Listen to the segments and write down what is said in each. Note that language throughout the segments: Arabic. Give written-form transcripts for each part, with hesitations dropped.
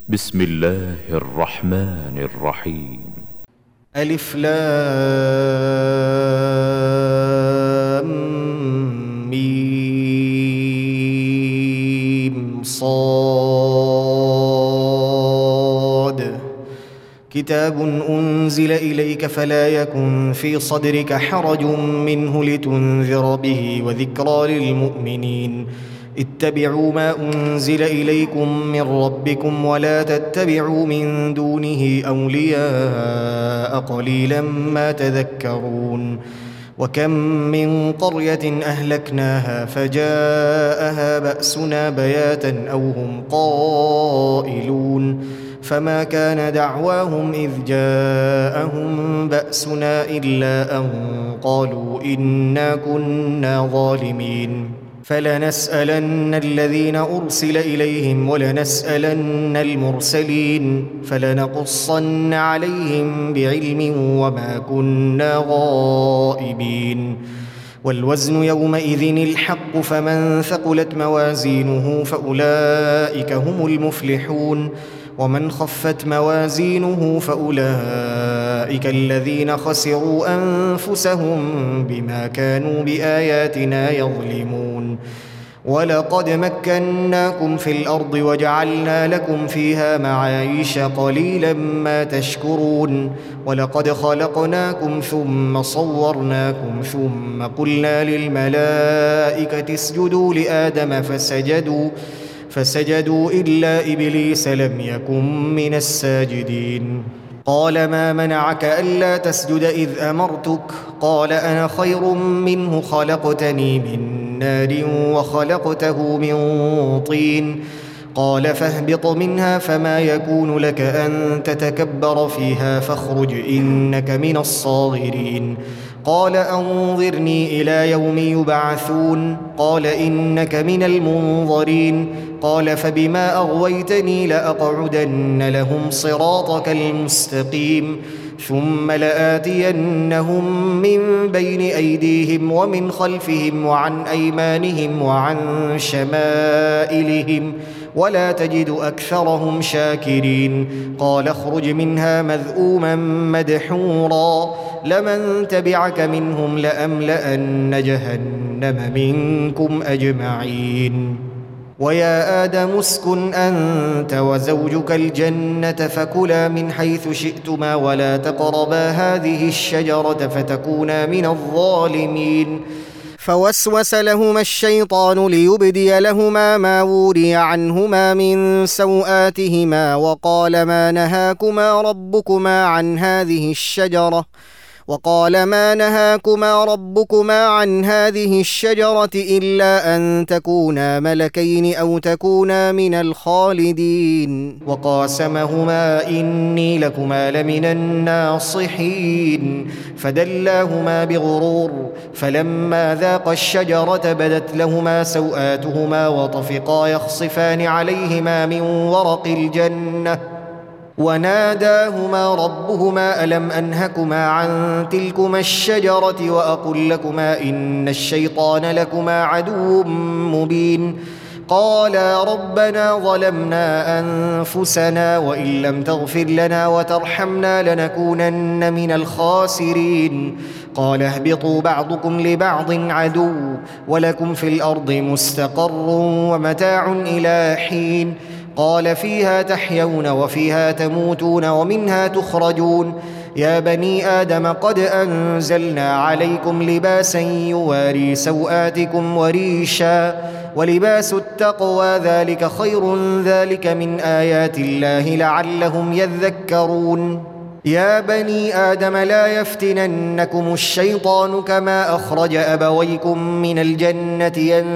بسم الله الرحمن الرحيم. ألف لام ميم صاد كتاب أنزل إليك فلا يكن في صدرك حرج منه لتنذر به وذكرى للمؤمنين. اتبعوا ما أنزل إليكم من ربكم ولا تتبعوا من دونه أولياء قليلا ما تذكرون. وكم من قرية أهلكناها فجاءها بأسنا بياتا أو هم قائلون فما كان دعواهم إذ جاءهم بأسنا إلا أن قالوا إنا كنا ظالمين. فلنسألن الذين أرسل إليهم ولنسألن المرسلين فلنقصن عليهم بعلم وما كنا غائبين. والوزن يومئذ الحق فمن ثقلت موازينه فأولئك هم المفلحون ومن خفت موازينه فأولئك الذين خسروا أنفسهم بما كانوا بآياتنا يظلمون. ولقد مكناكم في الأرض وجعلنا لكم فيها معايش قليلا ما تشكرون. ولقد خلقناكم ثم صورناكم ثم قلنا للملائكة اسجدوا لآدم فسجدوا إلا إبليس لم يكن من الساجدين. قال ما منعك ألا تسجد إذ أمرتك؟ قال أنا خير منه خلقتني من نار وخلقته من طين. قال فاهبط منها فما يكون لك أن تتكبر فيها فاخرج إنك من الصاغرين. قال أنظرني إلى يوم يبعثون. قال إنك من المنظرين. قال فبما أغويتني لأقعدن لهم صراطك المستقيم ثم لآتينهم من بين أيديهم ومن خلفهم وعن أيمانهم وعن شمائلهم ولا تجد أكثرهم شاكرين. قال اخرج منها مذءوما مدحورا لمن تبعك منهم لأملأن جهنم منكم أجمعين. ويا آدم اسكن أنت وزوجك الجنة فكلا من حيث شئتما ولا تقربا هذه الشجرة فتكونا من الظالمين. فوسوس لهما الشيطان ليبدي لهما ما وري عنهما من سوآتهما وقال ما نهاكما ربكما عن هذه الشجرة إلا أن تكونا ملكين أو تكونا من الخالدين. وقاسمهما إني لكما لمن الناصحين فدلاهما بغرور فلما ذاقا الشجرة بدت لهما سوآتهما وطفقا يخصفان عليهما من ورق الجنة وناداهما ربهما ألم أنهكما عن تلكما الشجرة وأقل لكما إن الشيطان لكما عدو مبين. قالا ربنا ظلمنا أنفسنا وإن لم تغفر لنا وترحمنا لنكونن من الخاسرين. قال اهبطوا بعضكم لبعض عدو ولكم في الأرض مستقر ومتاع إلى حين. قال فيها تحيون وفيها تموتون ومنها تخرجون. يا بني آدم قد أنزلنا عليكم لباسا يواري سوآتكم وريشا ولباس التقوى ذلك خير ذلك من آيات الله لعلهم يذكرون. يا بني آدم لا يفتننكم الشيطان كما أخرج أبويكم من الجنة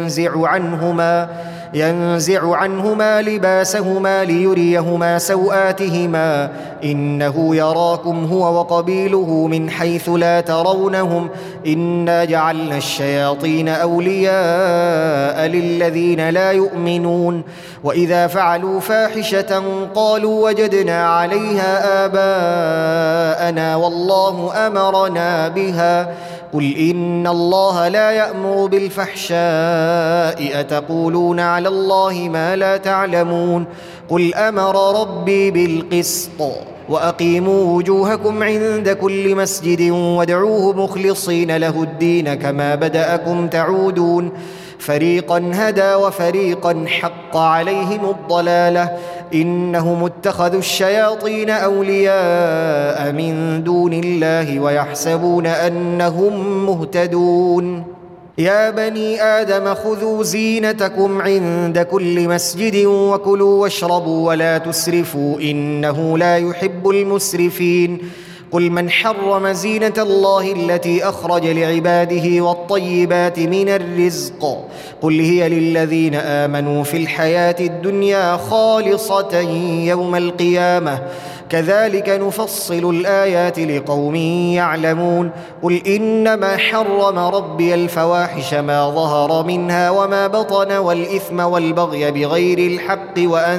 ينزع عنهما لباسهما ليريهما سوآتهما إنه يراكم هو وقبيله من حيث لا ترونهم إنا جعلنا الشياطين أولياء للذين لا يؤمنون. وإذا فعلوا فاحشة قالوا وجدنا عليها آباءنا والله أمرنا بها قل إن الله لا يأمر بالفحشاء أتقولون على الله ما لا تعلمون قل أمر ربي بالقسط وأقيموا وجوهكم عند كل مسجد وادعوه مخلصين له الدين كما بدأكم تعودون فريقا هدى وفريقا حق عليهم الضلالة إنهم اتخذوا الشياطين أولياء من دون الله ويحسبون أنهم مهتدون يا بني آدم خذوا زينتكم عند كل مسجد وكلوا واشربوا ولا تسرفوا إنه لا يحب المسرفين قل من حرم زينة الله التي أخرج لعباده والطيبات من الرزق قل هي للذين آمنوا في الحياة الدنيا خالصة يوم القيامة كذلك نفصل الآيات لقوم يعلمون قل إنما حرم ربي الفواحش ما ظهر منها وما بطن والإثم والبغي بغير الحق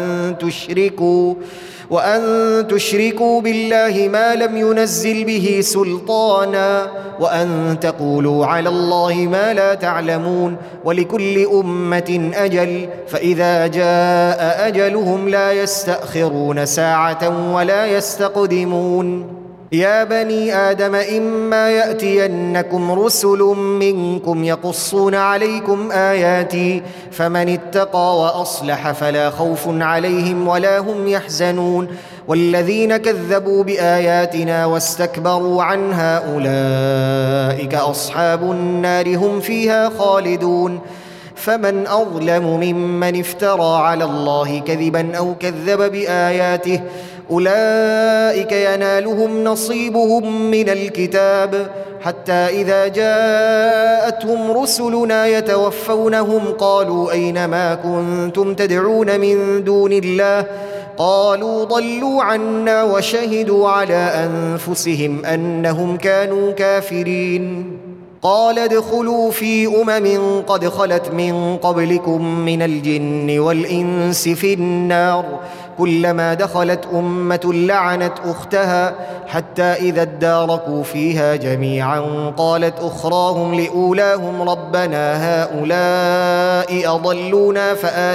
وأن تشركوا بالله ما لم ينزل به سلطانا وأن تقولوا على الله ما لا تعلمون ولكل أمة أجل فإذا جاء أجلهم لا يستأخرون ساعة ولا يستقدمون يا بني آدم إما يأتينكم رسل منكم يقصون عليكم آياتي فمن اتقى وأصلح فلا خوف عليهم ولا هم يحزنون والذين كذبوا بآياتنا واستكبروا عنها أولئك أصحاب النار هم فيها خالدون فمن أظلم ممن افترى على الله كذبا أو كذب بآياته أولئك ينالهم نصيبهم من الكتاب حتى إذا جاءتهم رسلنا يتوفونهم قالوا أين ما كنتم تدعون من دون الله قالوا ضلوا عنا وشهدوا على أنفسهم أنهم كانوا كافرين قال ادخلوا في قد خلت من قبلكم من الجن والإنس في النار كلما دخلت أمة لعنت أختها حتى إذا اداركوا فيها جميعا قالت أخراهم لأولاهم ربنا هؤلاء أضلونا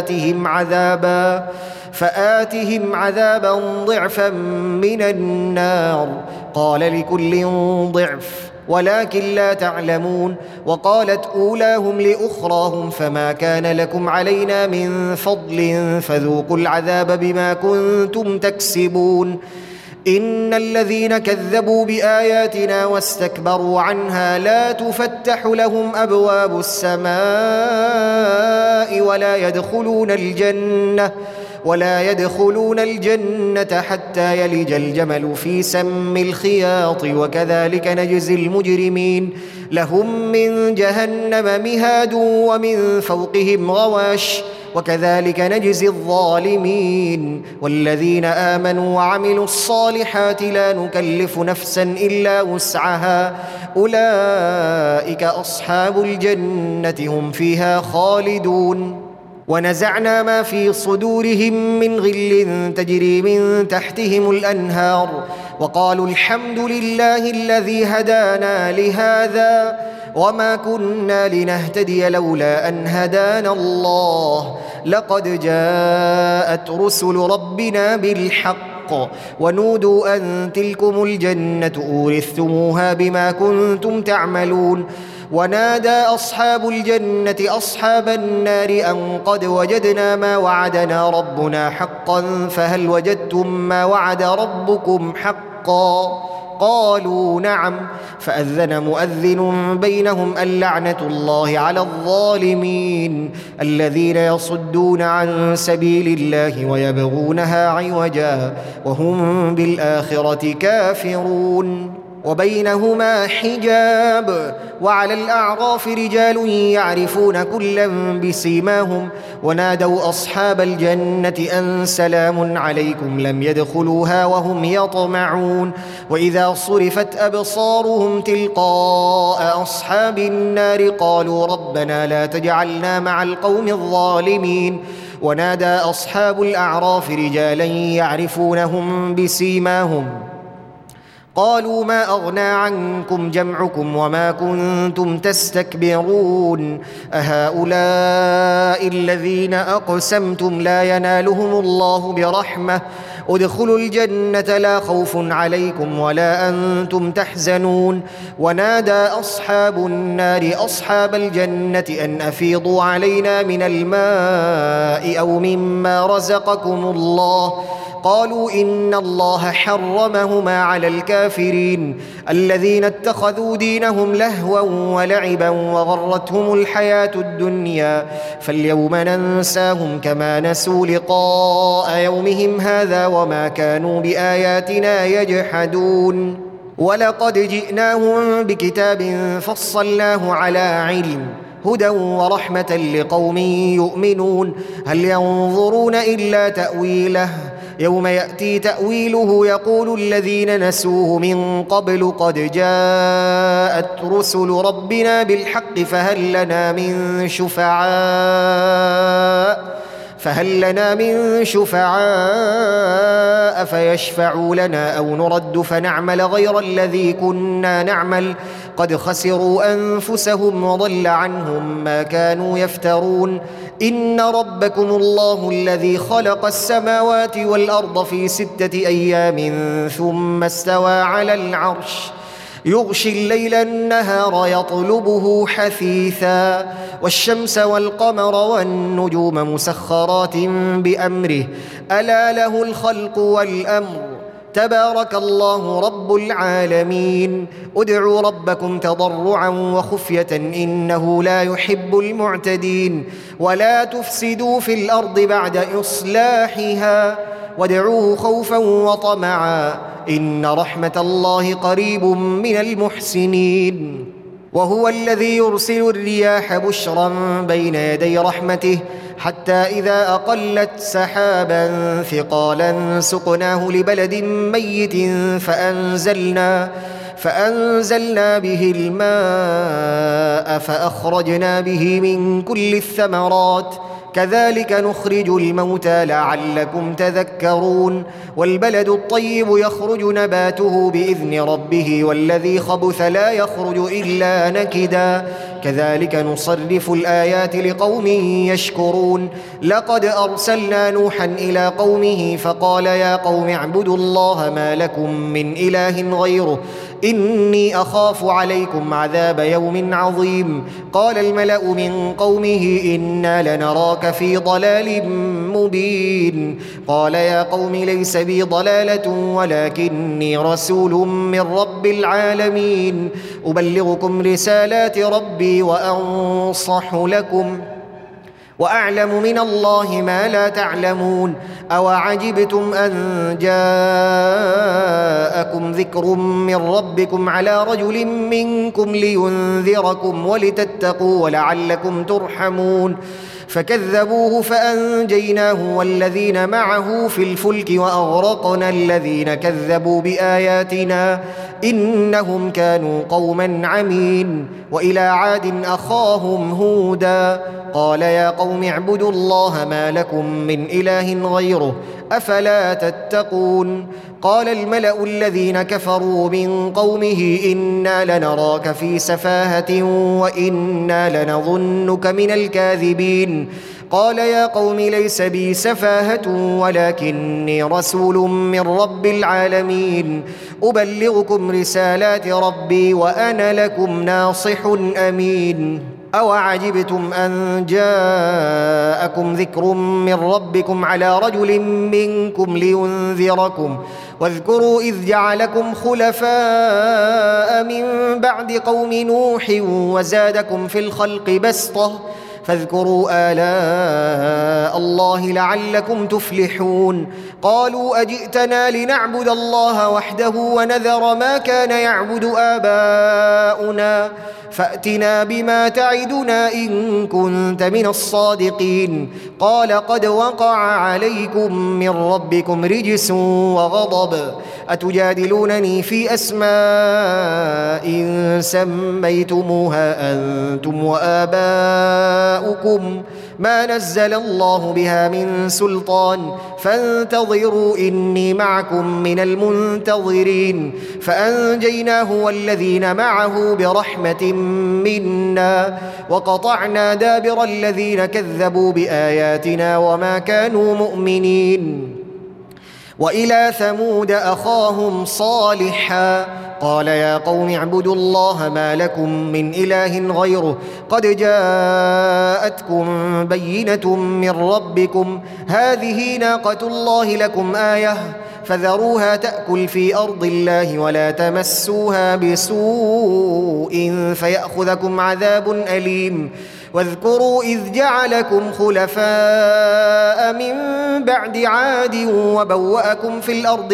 فآتهم عذابا ضعفا من النار قال لكل ضعف ولكن لا تعلمون وقالت أولاهم لأخراهم فما كان لكم علينا من فضل فذوقوا العذاب بما كنتم تكسبون إن الذين كذبوا بآياتنا واستكبروا عنها لا تفتح لهم أبواب السماء ولا يدخلون الجنة حتى يلج الجمل في سم الخياط وكذلك نجزي المجرمين لهم من جهنم مهاد ومن فوقهم غواش وكذلك نجزي الظالمين والذين آمنوا وعملوا الصالحات لا نكلف نفسا إلا وسعها أولئك أصحاب الجنة هم فيها خالدون ونزعنا ما في صدورهم من غل تجري من تحتهم الأنهار وقالوا الحمد لله الذي هدانا لهذا وما كنا لنهتدي لولا أن هدانا الله لقد جاءت رسل ربنا بالحق ونودوا أن تلكم الجنة أورثتموها بما كنتم تعملون ونادى أصحاب الجنة أصحاب النار أن قد وجدنا ما وعدنا ربنا حقا فهل وجدتم ما وعد ربكم حقا قالوا نعم فأذن مؤذن بينهم اللعنة الله على الظالمين الذين يصدون عن سبيل الله ويبغونها عوجا وهم بالآخرة كافرون وبينهما حجاب وعلى الأعراف رجال يعرفون كلا بسيماهم ونادوا أصحاب الجنة أن سلام عليكم لم يدخلوها وهم يطمعون وإذا صرفت أبصارهم تلقاء أصحاب النار قالوا ربنا لا تجعلنا مع القوم الظالمين ونادى أصحاب الأعراف رجالا يعرفونهم بسيماهم قالوا ما أغنى عنكم جمعكم وما كنتم تستكبرون أهؤلاء الذين أقسمتم لا ينالهم الله برحمة ادخلوا الجنة لا خوف عليكم ولا أنتم تحزنون ونادى أصحاب النار أصحاب الجنة أن أفيضوا علينا من الماء أو مما رزقكم الله قالوا إن الله حرمهما على الكافرين الذين اتخذوا دينهم لهوا ولعبا وغرتهم الحياة الدنيا فاليوم ننساهم كما نسوا لقاء يومهم هذا وما كانوا بآياتنا يجحدون ولقد جئناهم بكتاب فصلناه على علم هدى ورحمة لقوم يؤمنون هل ينظرون إلا تأويله يوم يأتي تأويله يقول الذين نسوه من قبل قد جاءت رسل ربنا بالحق فهل لنا من شفعاء فيشفعوا لنا أو نرد فنعمل غير الذي كنا نعمل قد خسروا أنفسهم وضل عنهم ما كانوا يفترون إن ربكم الله الذي خلق السماوات والأرض في 6 أيام ثم استوى على العرش يغشي الليل النهار يطلبه حثيثا والشمس والقمر والنجوم مسخرات بأمره ألا له الخلق والأمر تبارك الله رب العالمين ادعوا ربكم تضرعا وخفية إنه لا يحب المعتدين ولا تفسدوا في الأرض بعد إصلاحها وادعوه خوفا وطمعا إن رحمة الله قريب من المحسنين وهو الذي يرسل الرياح بشرا بين يدي رحمته حتى إذا أقلت سحابا ثقالا سقناه لبلد ميت فأنزلنا به الماء فأخرجنا به من كل الثمرات كذلك نخرج الموتى لعلكم تذكرون والبلد الطيب يخرج نباته بإذن ربه والذي خبث لا يخرج إلا نكدا كذلك نصرف الآيات لقوم يشكرون لقد أرسلنا نوحا إلى قومه فقال يا قوم اعبدوا الله ما لكم من إله غيره إني أخاف عليكم عذاب يوم عظيم قال الملأ من قومه إنا لنراك في ضلال مبين قال يا قوم ليس بي ضلالة ولكني رسول من رب العالمين أبلغكم رسالات ربي وأنصح لكم وأعلم من الله ما لا تعلمون أوعجبتم أن جاءكم ذكر من ربكم على رجل منكم لينذركم ولتتقوا ولعلكم ترحمون فكذبوه فأنجيناه والذين معه في الفلك وأغرقنا الذين كذبوا بآياتنا إنهم كانوا قوما عمين وإلى عاد أخاهم هودا قال يا قوم اعبدوا الله ما لكم من إله غيره أفلا تتقون قال الملأ الذين كفروا من قومه إنا لنراك في سفاهة وإنا لنظنك من الكاذبين قال يا قوم ليس بي سفاهة ولكني رسول من رب العالمين أبلغكم رسالات ربي وأنا لكم ناصح أمين أوعجبتم أن جاءكم ذكر من ربكم على رجل منكم لينذركم واذكروا إذ جعلكم خلفاء من بعد قوم نوح وزادكم في الخلق بسطة فاذكروا آلاء الله لعلكم تفلحون قالوا أجئتنا لنعبد الله وحده ونذر ما كان يعبد آباؤنا فأتنا بما تعدنا إن كنت من الصادقين قال قد وقع عليكم من ربكم رجس وغضب أتجادلونني في أسماء سميتموها أنتم وآباؤكم آباؤكم ما نزل الله بها من سلطان فانتظروا إني معكم من المنتظرين فأنجيناه والذين معه برحمة منا وقطعنا دابر الذين كذبوا بآياتنا وما كانوا مؤمنين. وإلى ثمود أخاهم صالحا قال يا قوم اعبدوا الله ما لكم من إله غيره قد جاءتكم بينة من ربكم هذه ناقة الله لكم آية فذروها تأكل في أرض الله ولا تمسوها بسوء فيأخذكم عذاب أليم. واذكروا إذ جعلكم خلفاء من بعد عاد وبوأكم في الأرض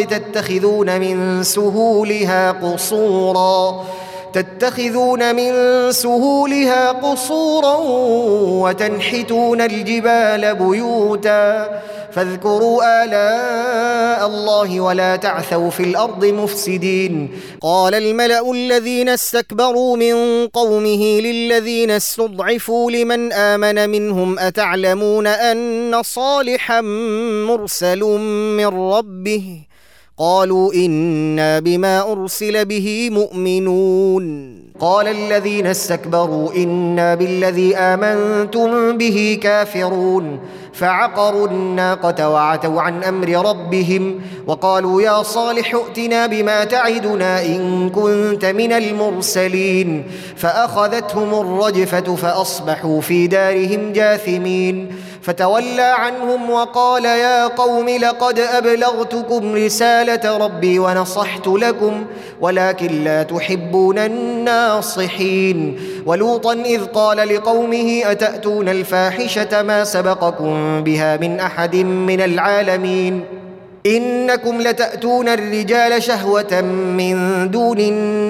تتخذون من سهولها قصورا وتنحتون الجبال بيوتا فاذكروا آلاء الله ولا تعثوا في الأرض مفسدين. قال الملأ الذين استكبروا من قومه للذين استضعفوا لمن آمن منهم أتعلمون أن صالحا مرسل من ربه قالوا إنا بما أرسل به مؤمنون. قال الذين استكبروا إنا بالذي آمنتم به كافرون فعقروا الناقة وعتوا عن أمر ربهم وقالوا يا صالح ائتنا بما تعدنا إن كنت من المرسلين فأخذتهم الرجفة فأصبحوا في دارهم جاثمين. فتولى عنهم وقال يا قوم لقد أبلغتكم رسالة ربي ونصحت لكم ولكن لا تحبون الناصحين. ولوطا إذ قال لقومه أتأتون الفاحشة ما سبقكم بها من أحد من العالمين إنكم لتأتون الرجال شهوة من دون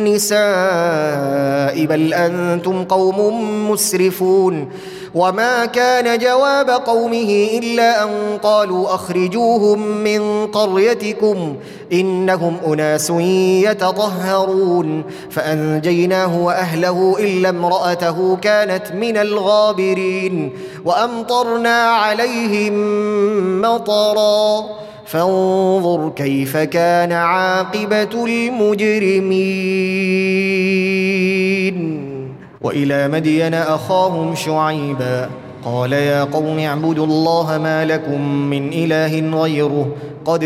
النساء بل أنتم قوم مسرفون. وما كان جواب قومه إلا أن قالوا أخرجوهم من قريتكم إنهم أناس يتطهرون فأنجيناه وأهله إلا امرأته كانت من الغابرين وأمطرنا عليهم مطرا فانظر كيف كان عاقبة المجرمين. وإلى مدين أخاهم شعيبا قال يا قوم اعبدوا الله ما لكم من إله غيره قد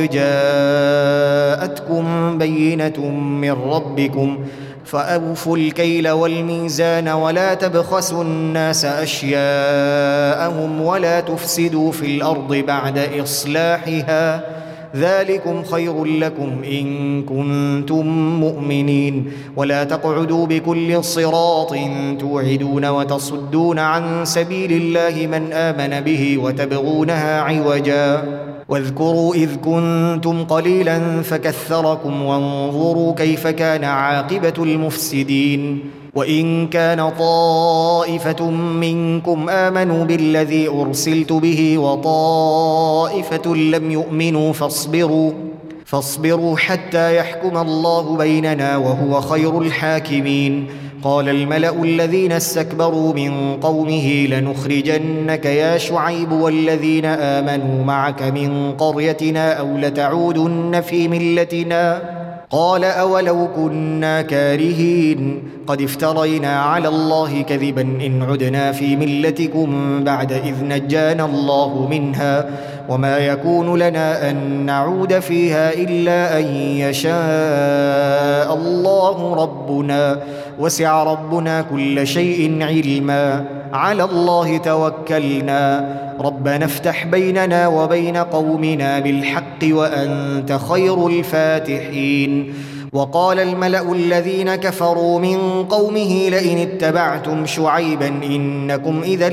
جاءتكم بينة من ربكم فأوفوا الكيل والميزان ولا تبخسوا الناس أشياءهم ولا تفسدوا في الأرض بعد إصلاحها ذلكم خير لكم إن كنتم مؤمنين. ولا تقعدوا بكل صراط توعدون وتصدون عن سبيل الله من آمن به وتبغونها عوجا واذكروا إذ كنتم قليلا فكثركم وانظروا كيف كان عاقبة المفسدين. وإن كان طائفة منكم آمنوا بالذي أرسلت به وطائفة لم يؤمنوا فاصبروا حتى يحكم الله بيننا وهو خير الحاكمين. قال الملأ الذين استكبروا من قومه لنخرجنك يا شعيب والذين آمنوا معك من قريتنا أو لتعودن في ملتنا قال أولو كنا كارهين قد افترينا على الله كذبا إن عدنا في ملتكم بعد إذ نجانا الله منها وما يكون لنا أن نعود فيها إلا أن يشاء الله ربنا وسع ربنا كل شيء علما على الله توكلنا ربنا افتح بيننا وبين قومنا بالحق وأنت خير الفاتحين. وقال الملأ الذين كفروا من قومه لئن اتبعتم شعيبا إنكم إذا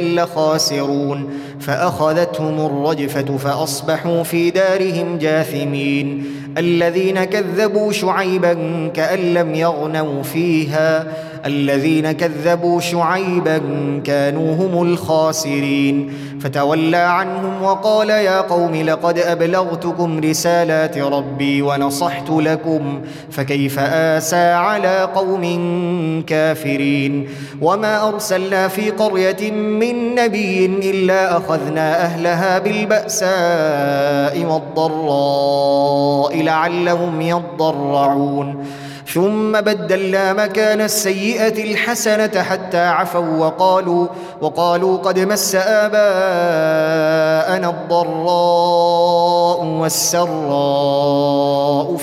لخاسرون فأخذتهم الرجفة فأصبحوا في دارهم جاثمين. الذين كذبوا شعيبا كأن لم يغنوا فيها الذين كذبوا شعيبا كانوا هم الخاسرين فتولى عنهم وقال يا قوم لقد أبلغتكم رسالات ربي ونصحت لكم فكيف آسى على قوم كافرين وما أرسلنا في قرية من نبي إلا أخذنا أهلها بالبأساء والضراء لعلهم يضرعون ثم بدلنا مكان السيئة الحسنة حتى عفوا وقالوا قد مس آباءنا الضراء والسراء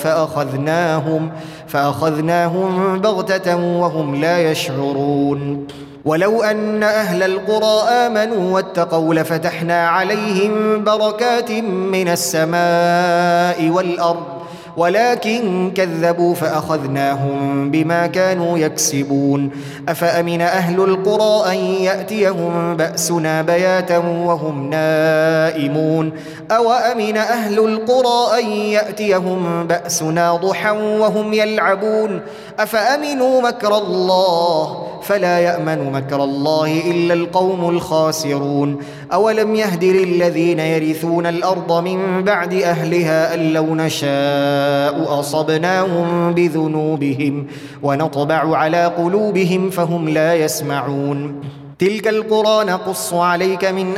فأخذناهم بغتة وهم لا يشعرون ولو أن أهل القرى آمنوا واتقوا لفتحنا عليهم بركات من السماء والأرض ولكن كذبوا فأخذناهم بما كانوا يكسبون أفأمن أهل القرى أن يأتيهم بأسنا بياتا وهم نائمون أو أمن أهل القرى أن يأتيهم بأسنا ضحى وهم يلعبون أفأمنوا مكر الله فلا يأمن مكر الله إلا القوم الخاسرون أولم يهد للذين يرثون الأرض من بعد أهلها أن لو نشاء أصبناهم بذنوبهم ونطبع على قلوبهم فهم لا يسمعون تلك القرى نقص عليك من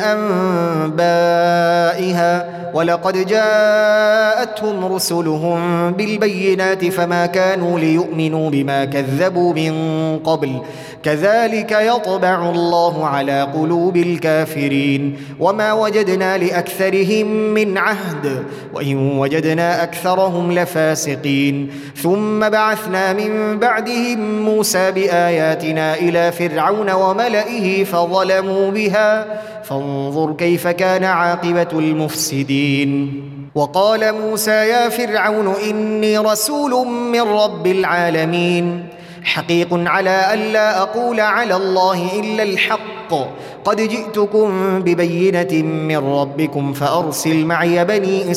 أنبائها ولقد جاءتهم رسلهم بالبينات فما كانوا ليؤمنوا بما كذبوا من قبل كذلك يطبع الله على قلوب الكافرين وما وجدنا لأكثرهم من عهد وإن وجدنا أكثرهم لفاسقين ثم بعثنا من بعدهم موسى بآياتنا إلى فرعون وملئه فظلموا بها فانظر كيف كان عاقبة المفسدين وقال موسى يا فرعون إني رسول من رب العالمين حقيق على ألا أقول على الله إلا الحق قد جئتكم ببينة من ربكم فأرسل معي بني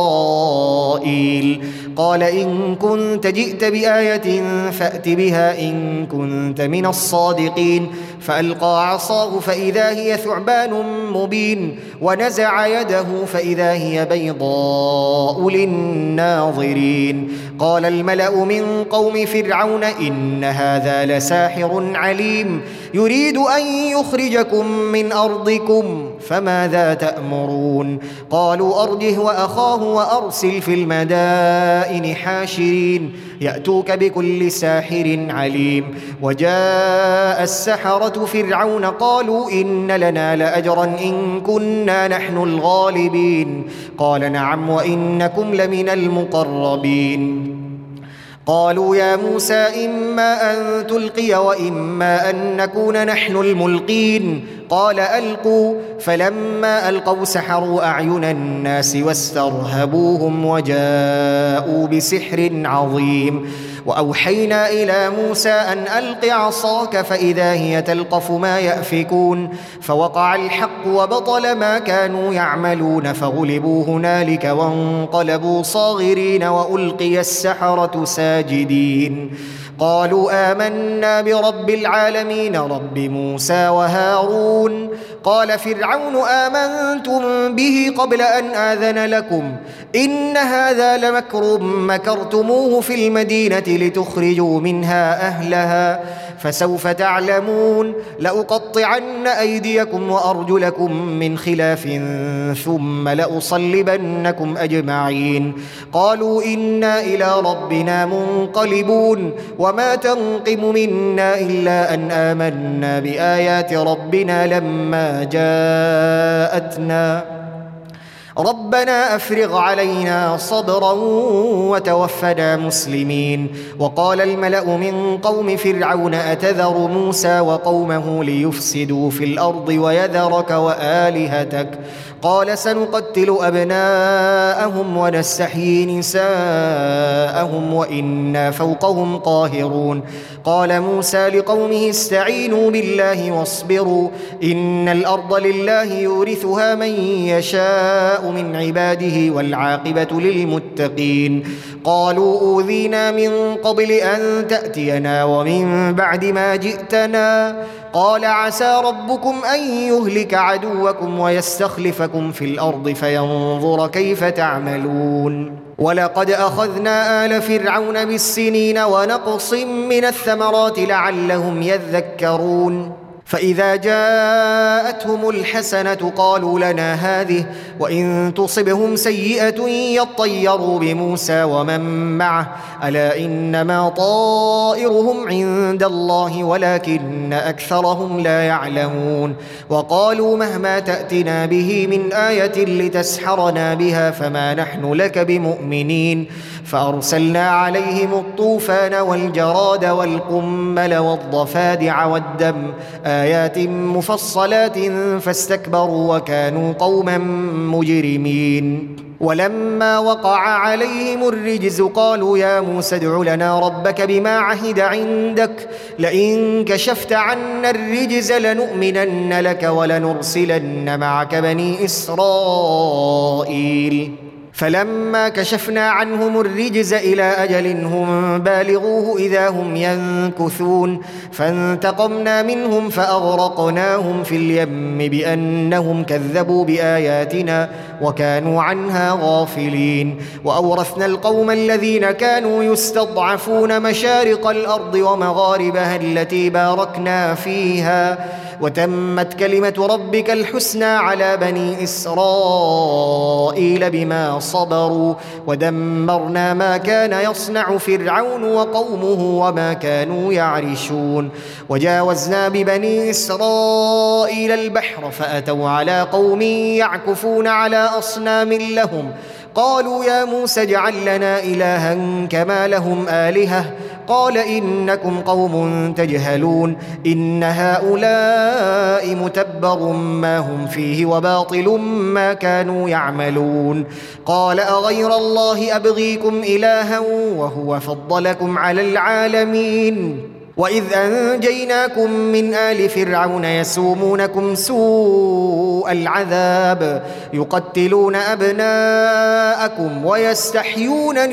إسرائيل قال إن كنت جئت بآية فأت بها إن كنت من الصادقين فألقى عصاه فإذا هي ثعبان مبين ونزع يده فإذا هي بيضاء للناظرين قال الملأ من قوم فرعون إن هذا لساحر عليم يريد أن يخرجكم من أرضكم فماذا تأمرون قالوا أرجه وأخاه وأرسل في المدائن حاشرين يأتوك بكل ساحر عليم وجاء السحرة فرعون قالوا إن لنا لأجرا إن كنا نحن الغالبين قال نعم وإنكم لمن المقربين قالوا يا موسى إما أن تلقي وإما أن نكون نحن الملقين قال ألقوا فلما ألقوا سحروا أعين الناس واسترهبوهم وجاءوا بسحر عظيم وأوحينا إلى موسى أن ألق عصاك فإذا هي تلقف ما يأفكون فوقع الحق وبطل ما كانوا يعملون فغلبوا هنالك وانقلبوا صاغرين وألقي السحرة ساجدين قالوا آمنا برب العالمين رب موسى وهارون قال فرعون آمنتم به قبل أن آذن لكم إن هذا لمكر مكرتموه في المدينة لتخرجوا منها أهلها فسوف تعلمون لأقطعن أيديكم وأرجلكم من خلاف ثم لأصلبنكم أجمعين قالوا إنا إلى ربنا منقلبون وما تنقم منا إلا أن آمنا بآيات ربنا لما جاءتنا ربنا أفرغ علينا صبرا وتوفنا مسلمين وقال الملأ من قوم فرعون أتذر موسى وقومه ليفسدوا في الأرض ويذرك وآلهتك قال سنقتل أبناءهم ونستحيي نساءهم وإنا فوقهم قاهرون. قال موسى لقومه استعينوا بالله واصبروا إن الأرض لله يورثها من يشاء من عباده والعاقبة للمتقين. قالوا أوذينا من قبل أن تأتينا ومن بعد ما جئتنا قال عسى ربكم أن يهلك عدوكم ويستخلفكم في الأرض فينظر كيف تعملون. ولقد أخذنا آل فرعون بالسنين ونقص من الثمرات لعلهم يذكرون. فإذا جاءتهم الحسنة قالوا لنا هذه وإن تصبهم سيئة يطيروا بموسى ومن معه ألا إنما طائرهم عند الله ولكن أكثرهم لا يعلمون. وقالوا مهما تأتنا به من آية لتسحرنا بها فما نحن لك بمؤمنين. فأرسلنا عليهم الطوفان والجراد والقمل والضفادع والدم آيات مفصلات فاستكبروا وكانوا قوما مجرمين. ولما وقع عليهم الرجز قالوا يا موسى ادع لنا ربك بما عهد عندك لئن كشفت عنا الرجز لنؤمنن لك ولنرسلن معك بني إسرائيل. فلما كشفنا عنهم الرجز إلى أجل هم بالغوه إذا هم ينكثون فانتقمنا منهم فأغرقناهم في اليم بأنهم كذبوا بآياتنا وكانوا عنها غافلين. وأورثنا القوم الذين كانوا يستضعفون مشارق الأرض ومغاربها التي باركنا فيها وتمت كلمة ربك الحسنى على بني إسرائيل بما صبروا ودمرنا ما كان يصنع فرعون وقومه وما كانوا يعرشون. وجاوزنا ببني إسرائيل البحر فأتوا على قوم يعكفون على أصنام لهم قالوا يا موسى اجعل لنا إلها كما لهم آلهة قال إنكم قوم تجهلون إن هؤلاء متبر ما هم فيه وباطل ما كانوا يعملون. قال أغير الله أبغيكم إلها وهو فضلكم على العالمين وإذ أنجيناكم من آل فرعون يسومونكم سوء العذاب يقتلون أبناءكم ويستحيون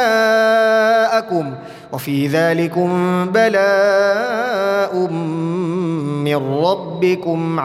نساءكم وفي ذلكم بلاء من ربكم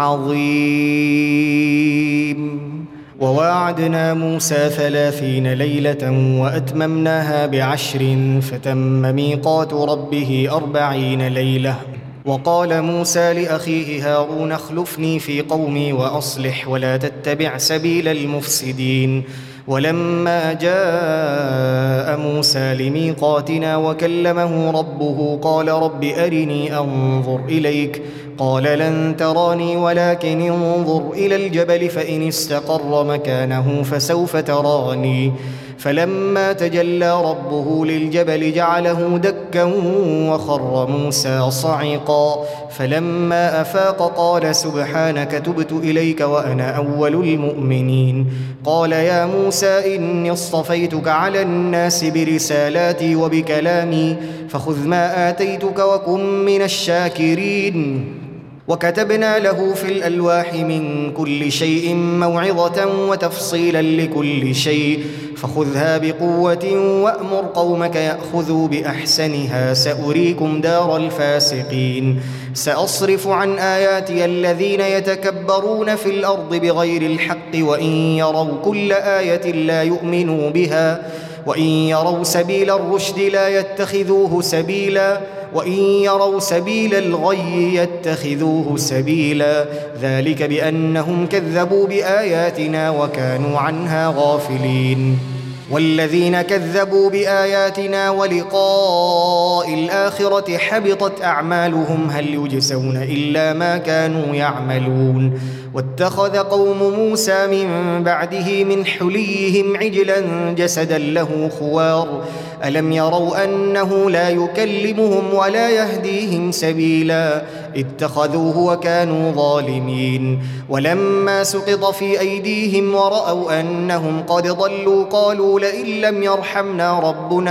عظيم. وواعدنا موسى 30 ليلة وأتممناها ب10 فتم ميقات ربه 40 ليلة. وقال موسى لأخيه هارون اخلفني في قومي وأصلح ولا تتبع سبيل المفسدين. ولما جاء موسى لميقاتنا وكلمه ربه قال رب أرني أنظر إليك قال لن تراني ولكن انظر إلى الجبل فإن استقر مكانه فسوف تراني. فلما تجلى ربه للجبل جعله دكا وخر موسى صعقا. فلما أفاق قال سبحانك تبت إليك وأنا أول المؤمنين. قال يا موسى إني اصطفيتك على الناس برسالاتي وبكلامي فخذ ما آتيتك وكن من الشاكرين. وكتبنا له في الألواح من كل شيء موعظة وتفصيلا لكل شيء فخذها بقوة وأمر قومك يأخذوا بأحسنها سأريكم دار الفاسقين. سأصرف عن آياتي الذين يتكبرون في الأرض بغير الحق وإن يروا كل آية لا يؤمنوا بها وإن يروا سبيل الرشد لا يتخذوه سبيلا وإن يروا سبيل الغي يتخذوه سبيلا ذلك بأنهم كذبوا بآياتنا وكانوا عنها غافلين. والذين كذبوا بآياتنا ولقاء الآخرة حبطت أعمالهم هل يجزون إلا ما كانوا يعملون. واتخذ قوم موسى من بعده من حليهم عجلا جسدا له خوار ألم يروا أنه لا يكلمهم ولا يهديهم سبيلا اتخذوه وكانوا ظالمين ولما سقط في أيديهم ورأوا أنهم قد ضلوا قالوا لئن لم يرحمنا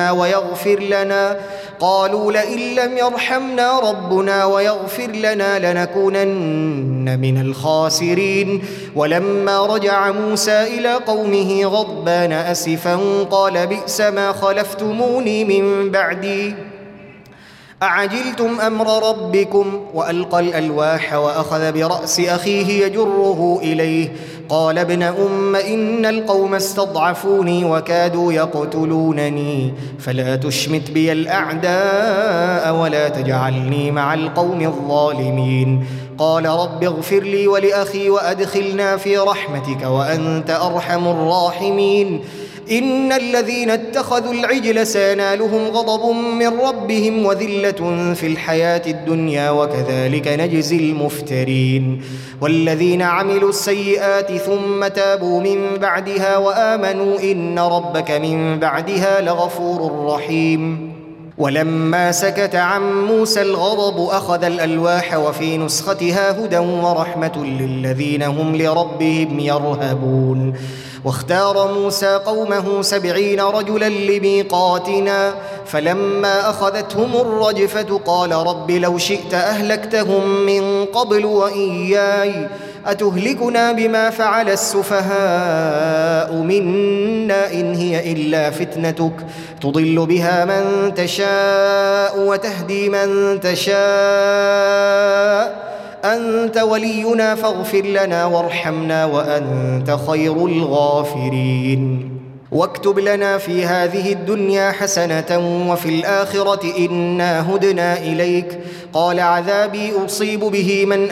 ربنا ويغفر لنا لنكونن من الخاسرين ولما رجع موسى إلى قومه غضبان أسفا قال بئس ما خلفتموني من بعدي أعجلتم أمر ربكم وألقى الألواح وأخذ برأس أخيه يجره إليه قال ابن أم إن القوم استضعفوني وكادوا يقتلونني فلا تشمت بي الأعداء ولا تجعلني مع القوم الظالمين قال رب اغفر لي ولأخي وأدخلنا في رحمتك وأنت أرحم الراحمين إن الذين اتخذوا العجل سينالهم غضب من ربهم وذلة في الحياة الدنيا وكذلك نجزي المفترين والذين عملوا السيئات ثم تابوا من بعدها وآمنوا إن ربك من بعدها لغفور رحيم ولما سكت عن موسى الغضب أخذ الألواح وفي نسختها هدى ورحمة للذين هم لربهم يرهبون واختار موسى قومه 70 رجلا لميقاتنا فلما أخذتهم الرجفة قال رب لو شئت أهلكتهم من قبل وإياي أتهلكنا بما فعل السفهاء منا إن هي إلا فتنتك تضل بها من تشاء وتهدي من تشاء أنت ولينا فاغفر لنا وارحمنا وأنت خير الغافرين واكتب لنا في هذه الدنيا حسنة وفي الآخرة إنا هدنا إليك قال عذابي أصيب به من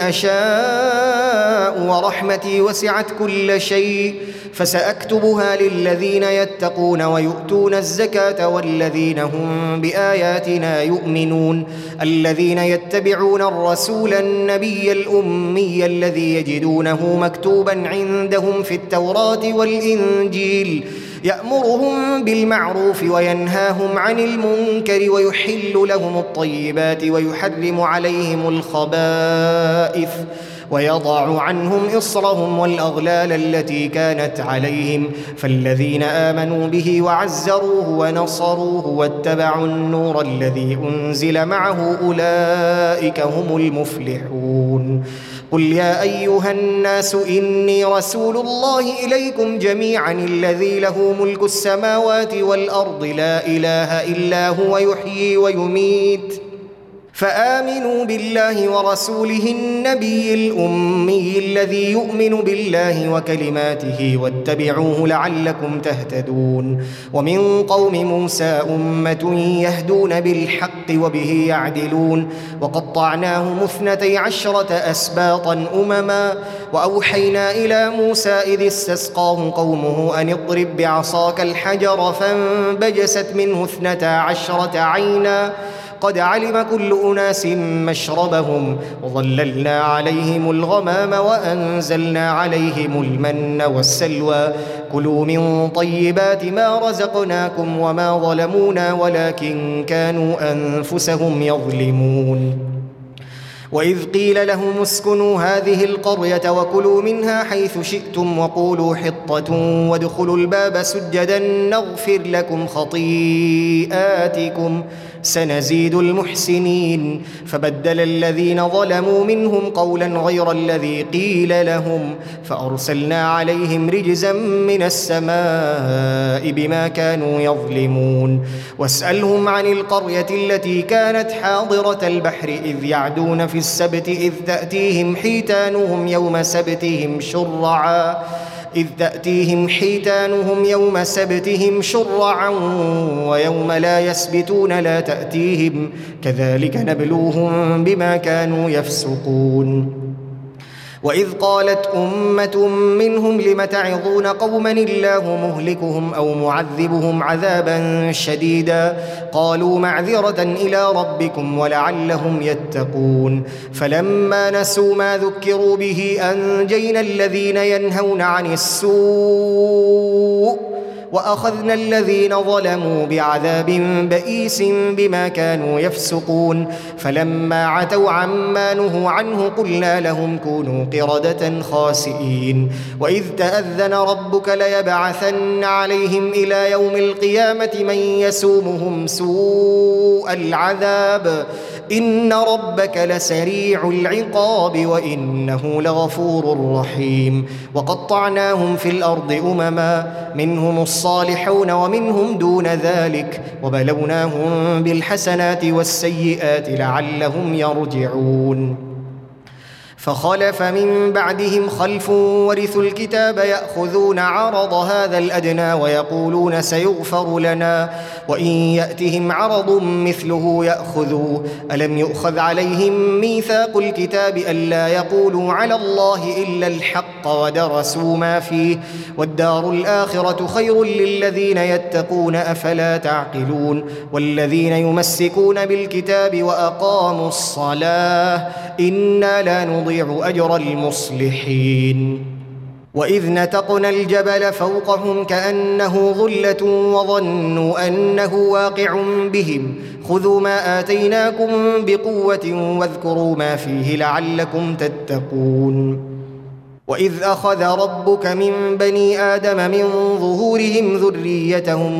أشاء ورحمتي وسعت كل شيء فسأكتبها للذين يتقون ويؤتون الزكاة والذين هم بآياتنا يؤمنون الذين يتبعون الرسول النبي الأمي الذي يجدونه مكتوبا عندهم في التوراة والإنجيل يأمرهم بالمعروف وينهاهم عن المنكر ويحل لهم الطيبات ويحرم عليهم الخبائث ويضع عنهم إصرهم والأغلال التي كانت عليهم فالذين آمنوا به وعزروه ونصروه واتبعوا النور الذي أنزل معه أولئك هم المفلحون قل يا أيها الناس إني رسول الله إليكم جميعا الذي له ملك السماوات والأرض لا إله إلا هو يحيي ويميت فآمنوا بالله ورسوله النبي الأمي الذي يؤمن بالله وكلماته واتبعوه لعلكم تهتدون ومن قوم موسى أمة يهدون بالحق وبه يعدلون وقطعناهم 12 أسباطا أمما وأوحينا إلى موسى إذ استسقاه قومه أن اضرب بعصاك الحجر فانبجست منه 12 عينا قد علم كل أناس مشربهم وظللنا عليهم الغمام وأنزلنا عليهم المن والسلوى كلوا من طيبات ما رزقناكم وما ظلمونا ولكن كانوا أنفسهم يظلمون وإذ قيل لهم اسكنوا هذه القرية وكلوا منها حيث شئتم وقولوا حطة وادخلوا الباب سجدا نغفر لكم خطيئاتكم سنزيد المحسنين فبدل الذين ظلموا منهم قولا غير الذي قيل لهم فأرسلنا عليهم رجزا من السماء بما كانوا يظلمون واسألهم عن القرية التي كانت حاضرة البحر إذ يعدون في السبت إذ تأتيهم حيتانهم يوم سبتهم شرعا ويوم لا يسبتون لا تأتيهم كذلك نبلوهم بما كانوا يفسقون وإذ قالت أمة منهم لم تعظون قوما الله مهلكهم أو معذبهم عذابا شديدا قالوا معذرة إلى ربكم ولعلهم يتقون فلما نسوا ما ذكروا به أنجينا الذين ينهون عن السوء وأخذنا الذين ظلموا بعذاب بئيس بما كانوا يفسقون فلما عتوا عما نهوا عنه قلنا لهم كونوا قردة خاسئين وإذ تأذن ربك ليبعثن عليهم إلى يوم القيامة من يسومهم سوء العذاب إن ربك لسريع العقاب وإنه لغفور رحيم وقطعناهم في الأرض أمما منهم الصالحون ومنهم دون ذلك وبلوناهم بالحسنات والسيئات لعلهم يرجعون فخلف من بعدهم خلف ورثوا الكتاب يأخذون عرض هذا الأدنى ويقولون سيغفر لنا وإن يأتهم عرض مثله يأخذوا ألم يؤخذ عليهم ميثاق الكتاب ألا يقولوا على الله إلا الحق ودرسوا ما فيه والدار الآخرة خير للذين يتقون أفلا تعقلون والذين يمسكون بالكتاب وأقاموا الصلاة إنا لا نضيع أجر المصلحين وإذ نتقنا الجبل فوقهم كأنه ظلة وظنوا أنه واقع بهم خذوا ما آتيناكم بقوة واذكروا ما فيه لعلكم تتقون وإذ أخذ ربك من بني آدم من ظهورهم ذريتهم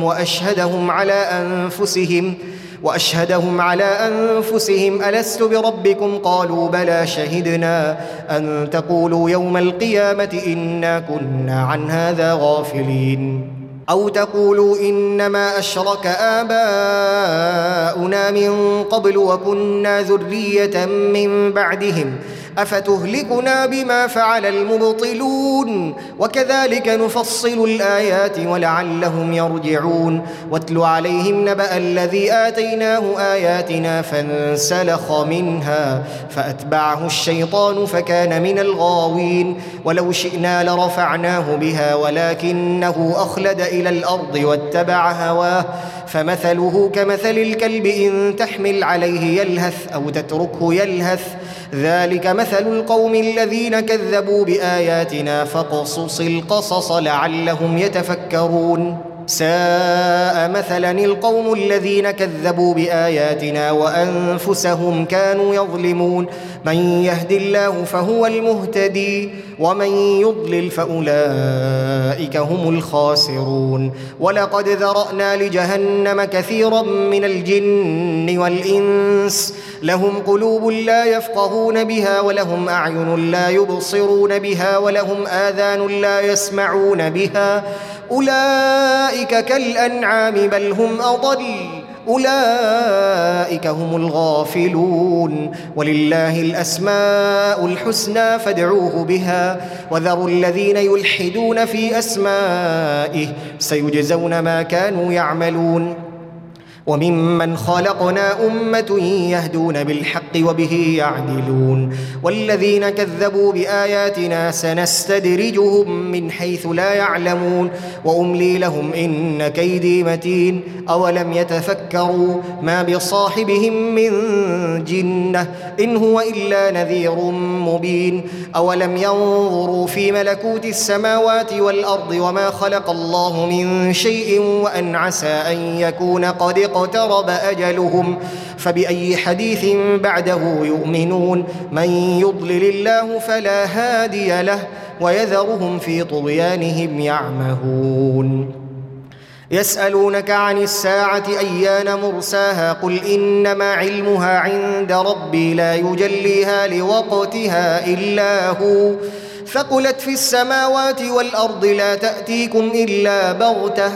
وأشهدهم على أنفسهم ألست بربكم قالوا بلى شهدنا أن تقولوا يوم القيامة إنا كنا عن هذا غافلين أو تقولوا إنما أشرك آباؤنا من قبل وكنا ذرية من بعدهم أفتهلكنا بما فعل المبطلون وكذلك نفصل الآيات ولعلهم يرجعون واتل عليهم نبأ الذي آتيناه آياتنا فانسلخ منها فأتبعه الشيطان فكان من الغاوين ولو شئنا لرفعناه بها ولكنه أخلد إلى الأرض واتبع هواه فمثله كمثل الكلب إن تحمل عليه يلهث أو تتركه يلهث ذلك مثل القوم الذين كذبوا بآياتنا فاقصص القصص لعلهم يتفكرون ساء مثلا القوم الذين كذبوا بآياتنا وأنفسهم كانوا يظلمون من يهد الله فهو المهتدي ومن يضلل فأولئك هم الخاسرون ولقد ذرأنا لجهنم كثيرا من الجن والإنس لهم قلوب لا يفقهون بها ولهم أعين لا يبصرون بها ولهم آذان لا يسمعون بها أولئك كالأنعام بل هم أضل أولئك هم الغافلون ولله الأسماء الحسنى فادعوه بها وذروا الذين يلحدون في أسمائه سيجزون ما كانوا يعملون وممن خلقنا أمة يهدون بالحق وبه يعدلون والذين كذبوا بآياتنا سنستدرجهم من حيث لا يعلمون وأملي لهم إن كيدي متين أولم يتفكروا ما بصاحبهم من جنة إن هو إلا نذير مبين أولم ينظروا في ملكوت السماوات والأرض وما خلق الله من شيء وأن عسى أن يكون قد اقترب أجلهم فبأي حديث بعده يؤمنون من يضلل الله فلا هادي له ويذرهم في طغيانهم يعمهون يسألونك عن الساعة أيان مرساها قل إنما علمها عند ربي لا يجليها لوقتها إلا هو ثقلت في السماوات والأرض لا تأتيكم إلا بغتة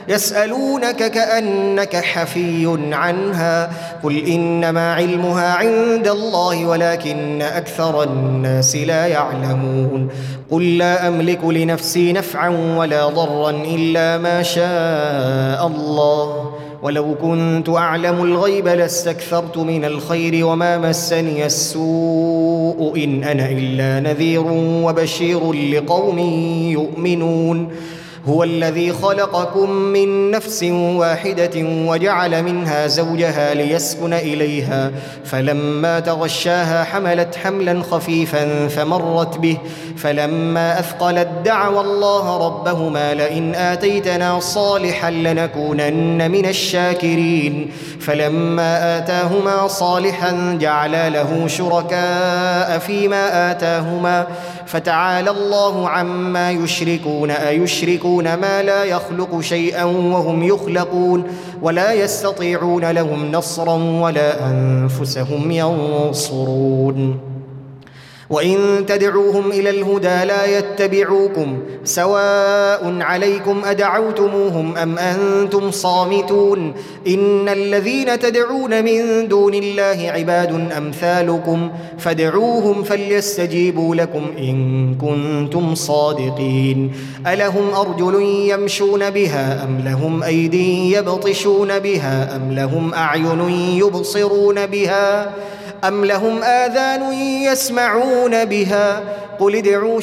يسألونك كأنك حفي عنها قل إنما علمها عند الله ولكن أكثر الناس لا يعلمون قل لا أملك لنفسي نفعا ولا ضرا إلا ما شاء الله ولو كنت أعلم الغيب لاستكثرت من الخير وما مسني السوء إن أنا إلا نذير وبشير لقوم يؤمنون هو الذي خلقكم من نفس واحدة وجعل منها زوجها ليسكن إليها فلما تغشاها حملت حملا خفيفا فمرت به فلما أثقلت دعوا الله ربهما لئن آتيتنا صالحا لنكونن من الشاكرين فلما آتاهما صالحا جعلا له شركاء فيما آتاهما فتعالى الله عما يشركون أيشركون ما لا يخلق شيئا وهم يخلقون ولا يستطيعون لهم نصرا ولا أنفسهم ينصرون وإن تدعوهم إلى الهدى لا يتبعوكم سواء عليكم أدعوتموهم أم أنتم صامتون إن الذين تدعون من دون الله عباد أمثالكم فادعوهم فليستجيبوا لكم إن كنتم صادقين ألهم أرجل يمشون بها أم لهم أيدي يبطشون بها أم لهم أعين يبصرون بها أم لهم آذان يسمعون بها قل ادعوا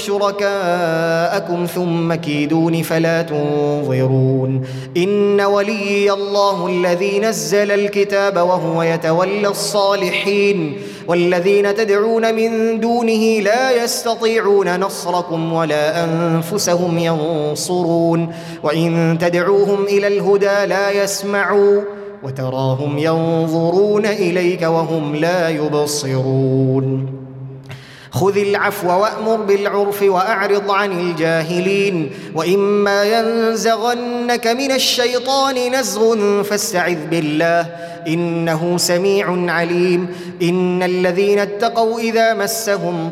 شركاءكم ثم كيدون فلا تنظرون إن وليي الله الذي نزل الكتاب وهو يتولى الصالحين والذين تدعون من دونه لا يستطيعون نصركم ولا أنفسهم ينصرون وإن تدعوهم إلى الهدى لا يسمعوا وتراهم ينظرون إليك وهم لا يبصرون خذ العفو وأمر بالعرف وأعرض عن الجاهلين وإما ينزغنك من الشيطان نزغ فاستعذ بالله إنه سميع عليم إن الذين اتقوا إذا مسهم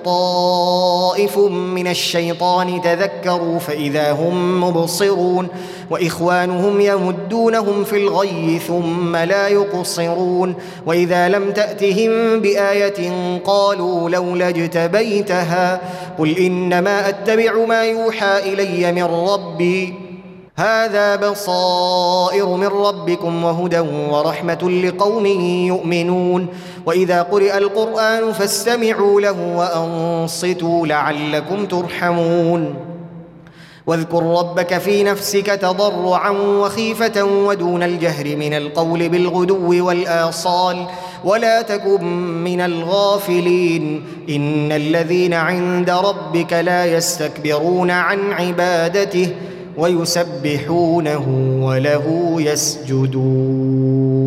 طائف من الشيطان تذكروا فإذا هم مبصرون وإخوانهم يمدونهم في الغي ثم لا يقصرون وإذا لم تأتهم بآية قالوا لولا اجتبيتها قل إنما أتبع ما يوحى إلي من ربي هذا بصائر من ربكم وهدى ورحمة لقوم يؤمنون وإذا قرئ القرآن فاستمعوا له وأنصتوا لعلكم ترحمون واذكر ربك في نفسك تضرعا وخيفة ودون الجهر من القول بالغدو والآصال ولا تكن من الغافلين إن الذين عند ربك لا يستكبرون عن عبادته ويسبحونه وله يسجدون